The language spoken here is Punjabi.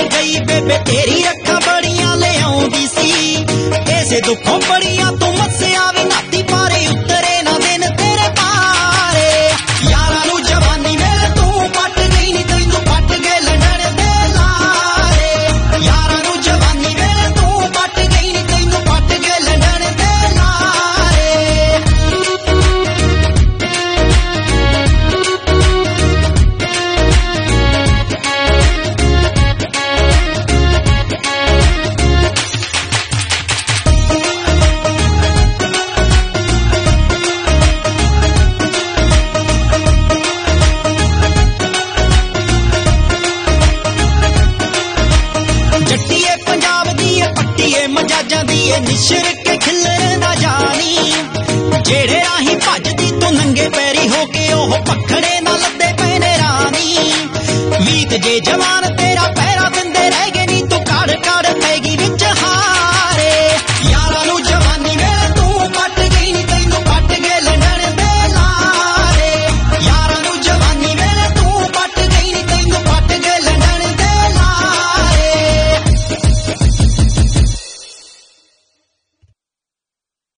ਗਈ ਬੇਬੇ ਤੇਰੀ ਅੱਖਾਂ ਬੜੀਆਂ ਲਿਆਉਂਦੀ ਸੀ ਇਸੇ ਦੁੱਖੋਂ ਬੜੀਆਂ ਤੂੰ ਮੱਸਿਆ ਵੀ ਨਾਤੀ ਪਾਰੇ ਉਤਰੇ ਨਾ ਦਿਨ ਤੇਰੇ ਪਾਰੇ ਯਾਰਾਂ ਨੂੰ ਜਵਾਨੀ ਮੇਰੇ ਤੂੰ ਪੱਟ ਗਈ ਨੀ ਤੈਨੂੰ ਪੱਟ ਗਏ ਲੰਡਣ ਦੇ ਲਾਰੇ ਯਾਰਾਂ ਨੂੰ ਜਵਾਨੀ ਮੇਰੇ ਤੂੰ ਪੱਟ ਗਈ ਨੀ ਤੈਨੂੰ ਪੱਟ ਗਏ ਲੰਡਣ ਦੇ ਲਾਰੇ ਜੱਟੀਏ ਪੰਜਾਬ ਦੀ ਏ ਪੱਟੀਏ ਮਜਾਜਾਂ ਦੀ ਏ ਨਿਸ਼ਰ ਕੇ ਖਿਲਰ ਨਾ ਜਾਣੀ ਜਿਹੜੇ ਰਾਹੀਂ ਭੱਜਦੀ ਤੂੰ ਨੰਗੇ ਪੈਰੀ ਹੋ ਕੇ ਉਹ ਪਖੜੇ ਨਾਲ ਲੱਦੇ ਪਏ ਨੇ ਰਾਣੀ ਵੀਤ ਜੇ ਜਵਾਨ ਤੇਰਾ ਪੈਰਾ